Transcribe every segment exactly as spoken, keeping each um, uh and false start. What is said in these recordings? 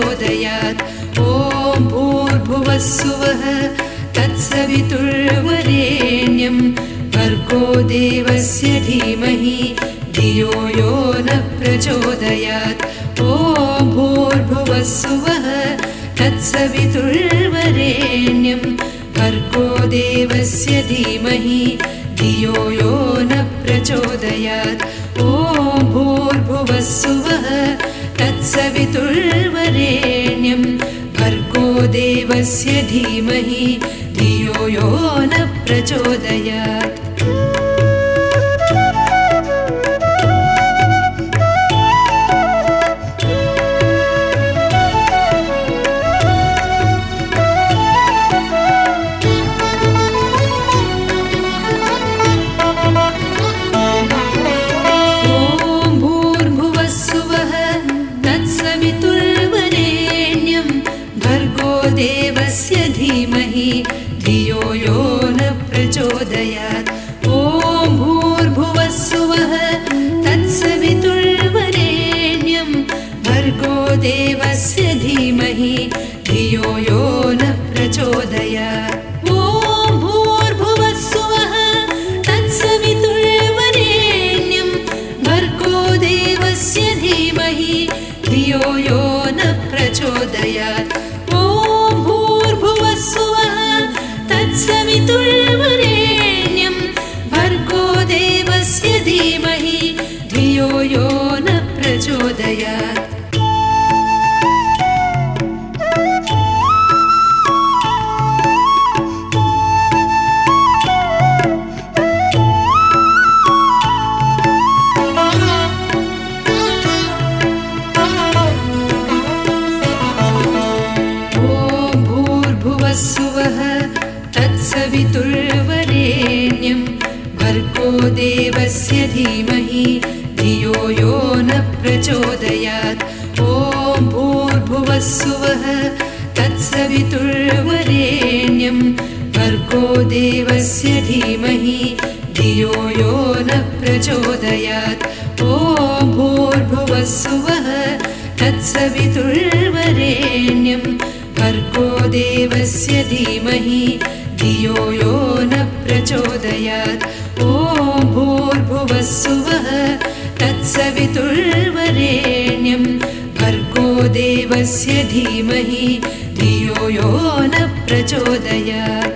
प्रचोदयात् ॐ भूर्भुवस्सुवः तत्सवितुर्वरेण्यं भर्गो देवस्य धीमहि धियो यो नः प्रचोदयात् ॐ भूर्भुवस्सुवः तत्सवितुर्वरेण्यं भर्गो देवस्य धीमहि धियो यो नः प्रचोदयात् ॐ भूर्भुवस्सुवः तत्सवितुर्वरेण्यं भर्गो देवस्य धीमहि धियो यो नः प्रचोदयात् देवस्य धीमहि धियो यो नः प्रचोदयात् ॐ भूर्भुवस्सुवः तत्सवितुर्वरेण्यं भर्गो देवस्य धीमहि धियो यो नः प्रचोदयात् ॐ भूर्भुवस्सुवः तत्सवितुर्वरेण्यं भर्गो देवस्य धीमहि धियो यो नः प्रचोदयात् तत्सवितुर्वरेण्यं भर्गो देवस्य धीमहि धियो यो नः प्रचोदयात् तत्सवितुर्वरेण्यं भर्गो देवस्य धीमहि धियो यो नः प्रचोदयात् ॐ भूर्भुवस्सुवः तत्सवितुर्वरेण्यं भर्गो देवस्य धीमहि धियो यो नः प्रचोदयात् ॐ भूर्भुवस्सुवः तत्सवितुर्वरेण्यं भर्गो देवस्य धीमहि धियो यो नः प्रचोदयात् ॐ भूर्भुवस्सुवः तत्सवितुर्वरेण्यं भर्गो देवस्य धीमहि धियो यो नः प्रचोदयात्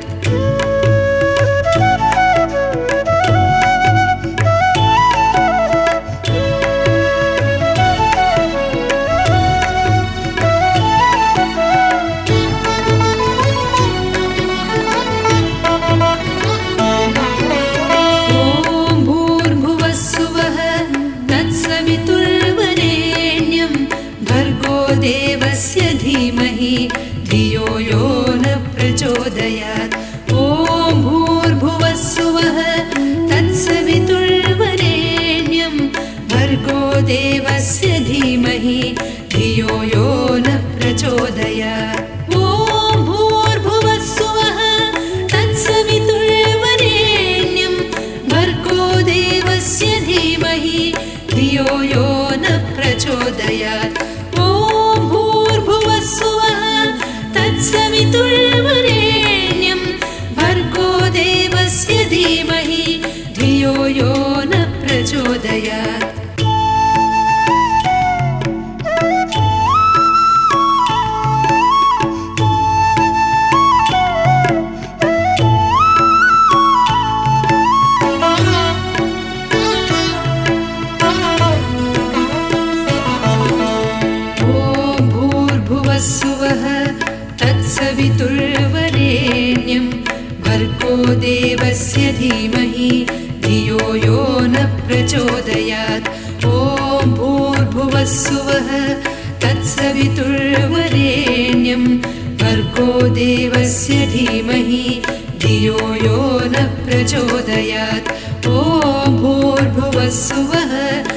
देवस्य धीमहि धियो यो नः प्रचोदयात् ॐ भूर्भुवस्सुवः तत्सवितुर्वरेण्यं भर्गो देवस्य धीमहि धियो यो नः प्रचोदयात् ॐ भूर्भुवस्सुवः तत्सवितुर्वरेण्यं भर्गो देवस्य धीमहि धियो यो नः प्रचोदयात् तत्सवितुर्वरेण्यं भर्गो देवस्य धीमहि धियो यो नः प्रचोदयात् तत्सवितुर्वरेण्यं भर्गो देवस्य धीमहि धियो यो नः प्रचोदयात् ॐ भूर्भुवस्सुवः तत्सवितुर्वरेण्यं भर्गो देवस्य धीमहि धियो यो नः प्रचोदयात् ॐ भूर्भुवस्सुवः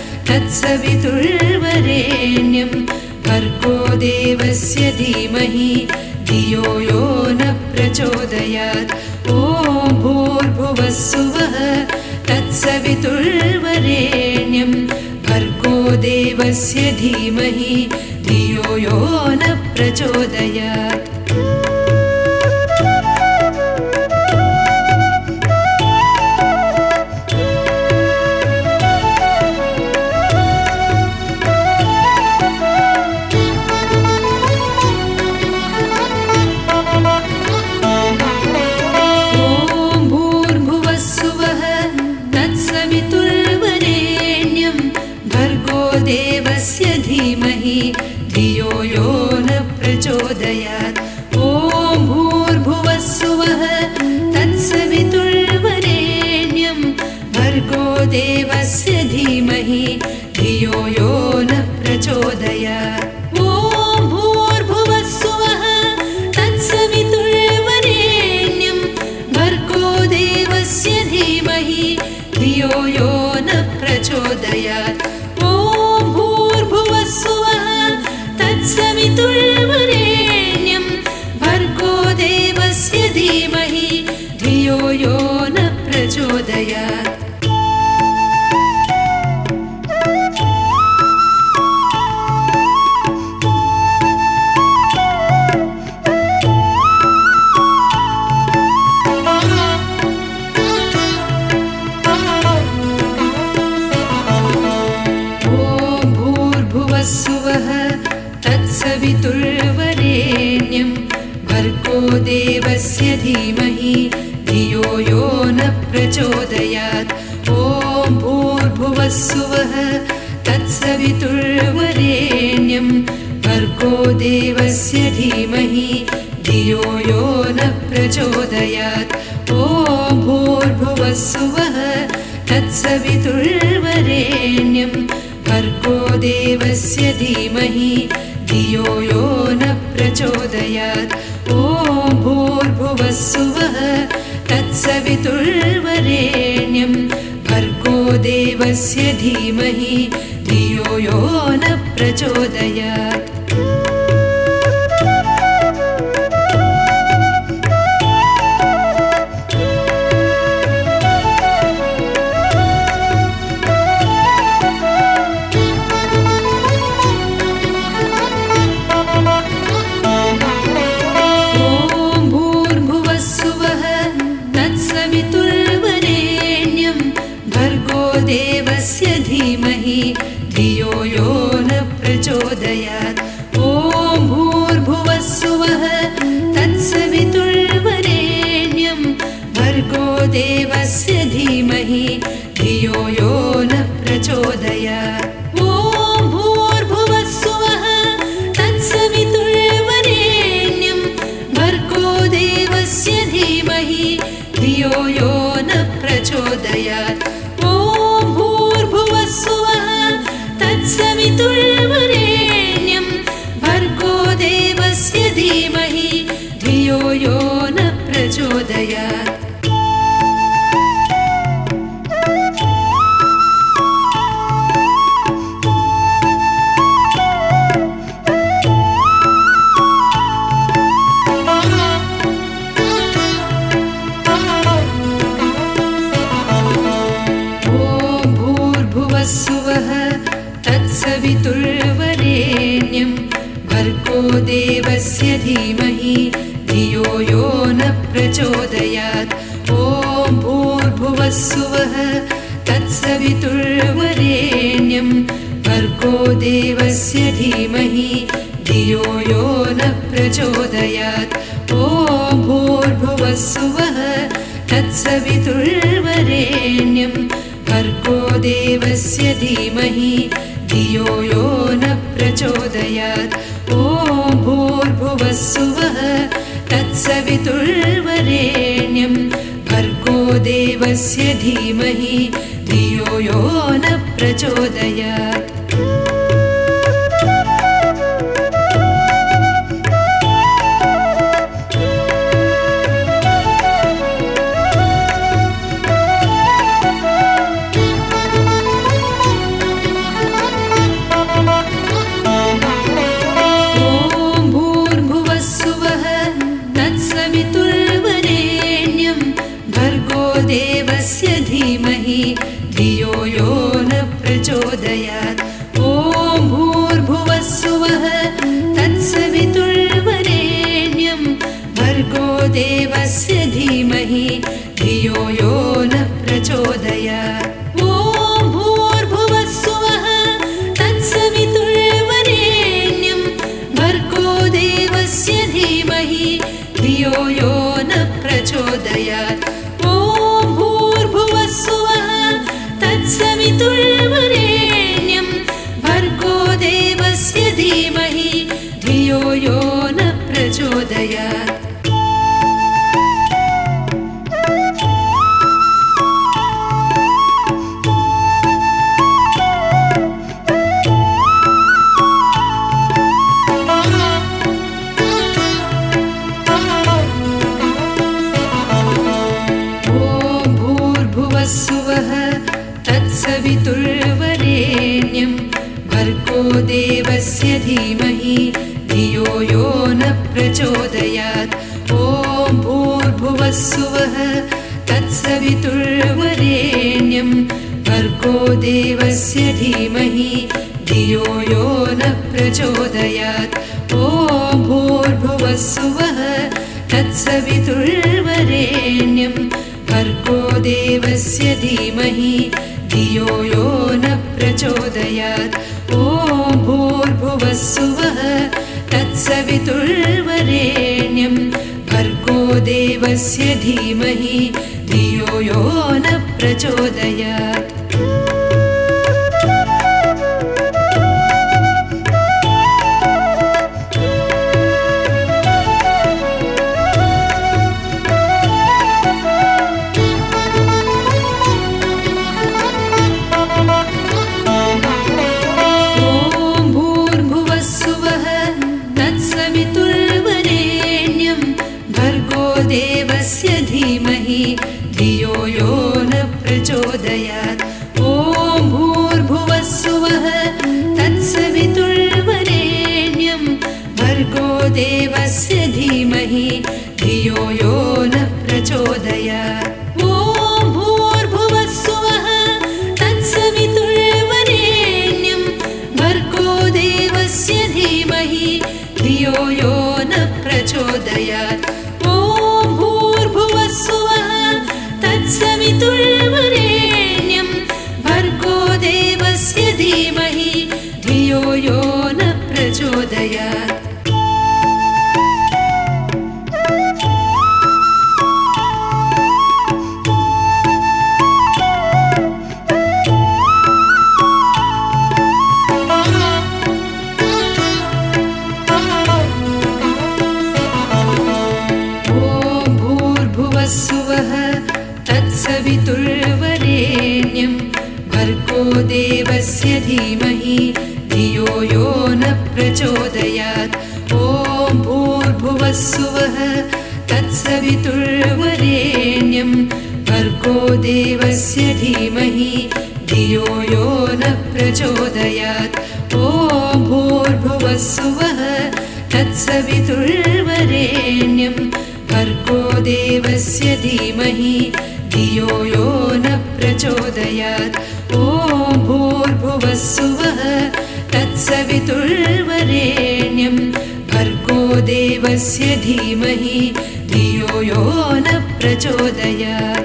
तत्सवितुर्वरेण्यं भर्गो देवस्य धीमहि धियो यो नः प्रचोदयात् ॐ भूर्भुवस्सुवः तत्सवितुर्वरेण्यं भर्गो देवस्य धीमहि धियो यो न प्रचोदयात्। देवस्य धीमहि धियो यो न प्रचोदयात्। ॐ भूर्भुवस्सुवः तत्सवितुर्वरेण्यं भर्गो देवस्य धीमहि धियो यो न प्रचोदयात्। ॐ भूर्भुवस्सुवः तत्सवितुर्वरेण्यं भर्गो देवस्य धीमहि धियो यो न प्रचोदयात्। तत्सवितुर्वरेण्यं भर्गो देवस्य धीमहि धियो यो न प्रचोदयात्। तत्सवितुर्वरेण्यं भर्गो देवस्य धीमहि धियो यो न प्रचोदयात्। ॐ भूर्भुवस्सुवः तत्सवितुर्वरेण्यं भर्गो देवस्य धीमहि धियो यो न प्रचोदयात्। ॐ भूर्भुवस्सुवः तत्सवितुर्वरेण्यं भर्गो देवस्य धीमहि धियो यो न प्रचोदयात्। ॐ भूर्भुवस्सुवः तत्सवितुर्वरेण्यं भर्गो देवस्य धीमहि धियो यो न प्रचोदयात्। देवस्य धीमहि धियो यो न प्रचोदयात्। ॐ भूर्भुवस्सुवः तत्सवितुर्वरेण्यं भर्गो देवस्य धीमहि धियो यो न प्रचोदयात्। ॐ भूर्भुवस्सुवः तत्सवितुर्वरेण्यं भर्गो देवस्य धीमहि धियो यो न प्रचोदयात्। तत्सवितुर्वरेण्यं भर्गो देवस्य धीमहि धियो यो न प्रचोदयात्। तत्सवितुर्वरेण्यं भर्गो देवस्य धीमहि धियो यो न प्रचोदयात्। ॐ भूर्भुवस्सुवः तत्सवितुर्वरेण्यं भर्गो देवस्य धीमहि धियो यो न प्रचोदयात्। ॐ भूर्भुवस्सुवः तत्सवितुर्वरेण्यं भर्गो देवस्य धीमहि धियो यो न प्रचोदयात्। ॐ भूर्भुवस्सुवः तत्सवितुर्वरेण्यं भर्गो देवस्य धीमहि धियो यो न प्रचोदयात्। देवस्य धीमहि धियो यो न प्रचोदयात्। भूर्भुवस्सुवः तत्सवितुर्वरेण्यं भर्गो देवस्य धीमहि धियो यो न प्रचोदयात्। भूर्भुवस्सुवः तत्सवितुर्वरेण्यं भर्गो देवस्य धीमहि धियो यो न प्रचोदयात्। ॐ भूर्भुवस्सुवः तत्सवितुर्वरेण्यं भर्गो देवस्य धीमहि धियो यो न प्रचोदयात्। ॐ भूर्भुवस्सुवः तत्सवितुर्वरेण्यं भर्गो देवस्य धीमहि धियो यो न प्रचोदयात्। ॐ भूर्भुवस्सुवः तत्सवितुर्वरेण्यं भर्गो देवस्य धीमहि धियो यो न प्रचोदयात्। देवस्य धीमहि धियो यो न प्रचोदयात्। ॐ भूर्भुवस्सुवः तत्सवितुर्वरेण्यं भर्गो देवस्य धीमहि धियो यो न प्रचोदयात्। ॐ भूर्भुवस्सुवः तत्सवितुर्वरेण्यं भर्गो देवस्य धीमहि धियो यो न प्रचोदयात्। तत्सवितुर्वरेण्यं भर्गो देवस्य धीमहि धियो यो न प्रचोदयात्। भूर्भुवस्सुवः तत्सवितुर्वरेण्यं भर्गो देवस्य धीमहि धियो यो न प्रचोदयात्। ॐ भूर्भुवस्सुवः तत्सवितुर्वरेण्यं भर्गो देवस्य धीमहि धियो यो न प्रचोदयात्। ॐ भूर्भुवस्सुवः तत्सवितुर्वरेण्यं भर्गो देवस्य धीमहि धियो यो न प्रचोदयात्। ॐ भूर्भुवस्सुवः तत्सवितुर्वरेण्यं भर्गो देवस्य धीमहि धियो यो न प्रचोदयात्।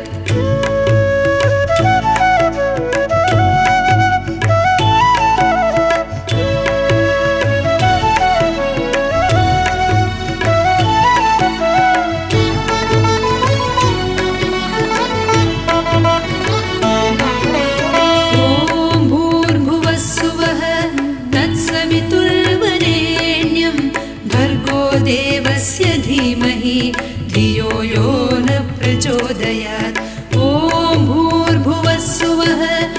देवस्य धीमहि धियो यो न प्रचोदयात्। ॐ भूर्भुवस्सुवः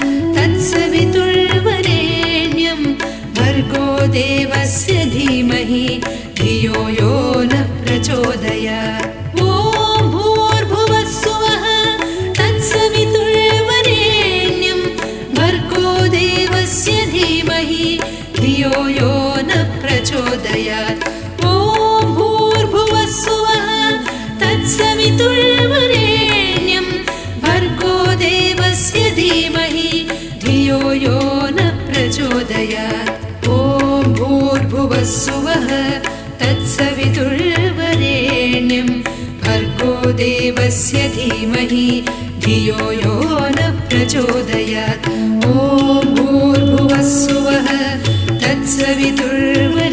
तत्सवितुर्वरेण्यं भर्गो देवस्य धीमहि धियो यो न प्रचोदयात्। ॐ भूर्भुवस्सुवः तत्सवितुर्वरेण्यं भर्गो देवस्य धीमहि धियो यो न प्रचोदयात्। तत्सवितुर्वरेण्यं भर्गो देवस्य धीमहि धियो यो न प्रचोदयात्। ॐ भूर्भुवस्सुवः तत्सवितुर्वरेण्यं भर्गो देवस्य धीमहि धियो यो न प्रचोदयात्। ॐ भूर्भुवस्सुवः तत्सवितुर्वरेण्यं